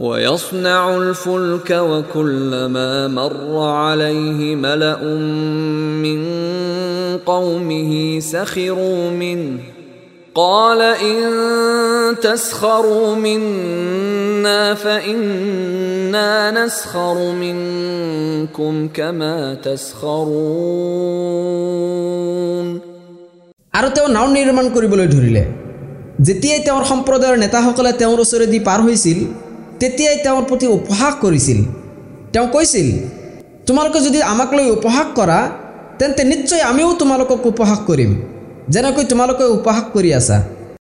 ويصنع الفلك وكلما مر عليه ملأ من قومه سخروا منه قال إن تسخروا منا فإنا نسخر منكم كما تسخرون আৰু তেওঁ নাও নিৰ্মাণ কৰিবলৈ ধৰিলে যেতিয়াই তেওঁৰ সম্প্ৰদায়ৰ নেতাসকলে তেওঁৰ ওচৰেদি পাৰ হৈছিল তেতিয়াই তেওঁৰ প্ৰতি উপহাস কৰিছিল তেওঁ কৈছিল তোমালোকে যদি আমাক লৈ উপহাস কৰা তেন্তে নিশ্চয় আমিও তোমালোকক উপহাস কৰিম যেনেকৈ তোমালোকে উপহাস কৰি আছা